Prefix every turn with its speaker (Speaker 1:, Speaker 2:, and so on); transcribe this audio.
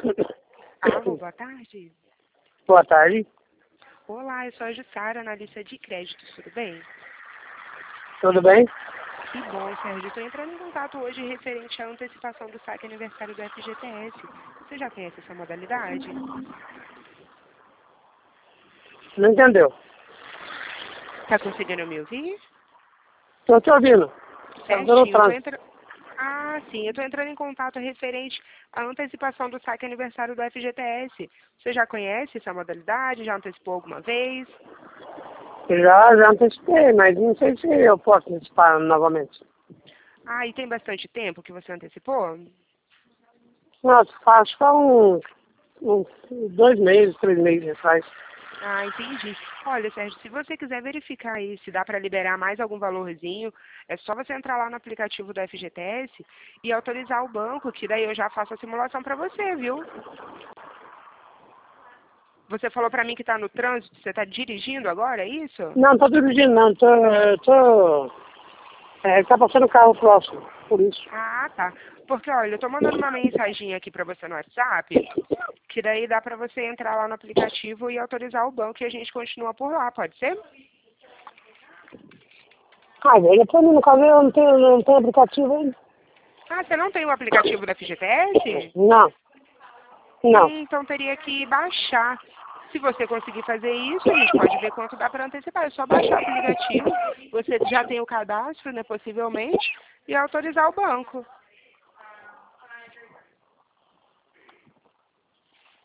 Speaker 1: Alô, boa tarde.
Speaker 2: Boa tarde.
Speaker 1: Olá, eu sou a Jussara, analista de créditos, tudo bem?
Speaker 2: Tudo bem?
Speaker 1: Que bom, Sérgio. Estou entrando em contato hoje referente à antecipação do saque aniversário do FGTS. Você já conhece essa modalidade?
Speaker 2: Não entendeu?
Speaker 1: Tá conseguindo me ouvir?
Speaker 2: Estou te ouvindo. Tá dando
Speaker 1: Certinho.
Speaker 2: trânsito.
Speaker 1: Ah, sim. Eu estou entrando em contato referente à antecipação do saque aniversário do FGTS. Você já conhece essa modalidade? Já antecipou alguma vez?
Speaker 2: Já antecipei, mas não sei se eu posso antecipar novamente.
Speaker 1: Ah, e tem bastante tempo que você antecipou?
Speaker 2: Nossa, acho que há uns 2 meses, 3 meses atrás.
Speaker 1: Ah, entendi. Olha, Sérgio, se você quiser verificar aí se dá para liberar mais algum valorzinho, é só você entrar lá no aplicativo do FGTS e autorizar o banco, que daí eu já faço a simulação para você, viu? Você falou para mim que está no trânsito, você está dirigindo agora, é isso?
Speaker 2: Não, estou dirigindo não. Tá passando carro próximo, por isso.
Speaker 1: Ah, tá. Porque, olha, eu tô mandando uma mensagem aqui para você no WhatsApp, que daí dá para você entrar lá no aplicativo e autorizar o banco e a gente continua por lá, pode ser?
Speaker 2: Ah, velho, pra mim no caso eu não tenho aplicativo ainda.
Speaker 1: Ah, você não tem o aplicativo da FGTS?
Speaker 2: Não, não.
Speaker 1: Então teria que baixar. Se você conseguir fazer isso, a gente pode ver quanto dá para antecipar. É só baixar o aplicativo, você já tem o cadastro, né, possivelmente, e autorizar o banco.